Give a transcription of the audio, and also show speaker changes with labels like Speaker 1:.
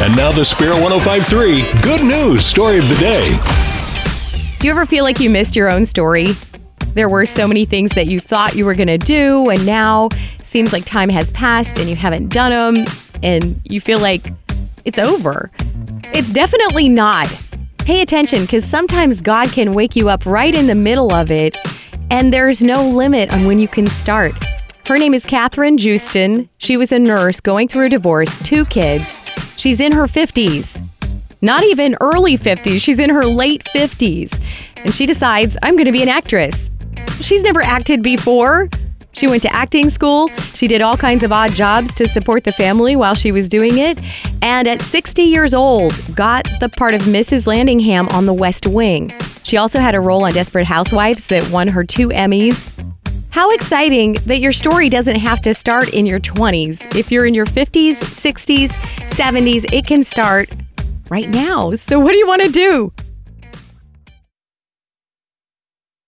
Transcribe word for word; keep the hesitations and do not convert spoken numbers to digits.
Speaker 1: And now the Spare one oh five point three Good News Story of the Day.
Speaker 2: Do you ever feel like you missed your own story? There were so many things that you thought you were going to do, and now seems like time has passed and you haven't done them, and you feel like it's over. It's definitely not. Pay attention, because sometimes God can wake you up right in the middle of it, and there's no limit on when you can start. Her name is Catherine Justin. She was a nurse going through a divorce, two kids. She's in her fifties. Not even early fifties. She's in her late fifties. And she decides, I'm going to be an actress. She's never acted before. She went to acting school. She did all kinds of odd jobs to support the family while she was doing it. And at sixty years old, got the part of Missus Landingham on The West Wing. She also had a role on Desperate Housewives that won her two Emmys. How exciting that your story doesn't have to start in your twenties. If you're in your fifties, sixties, seventies, it can start right now. So what do you want to do?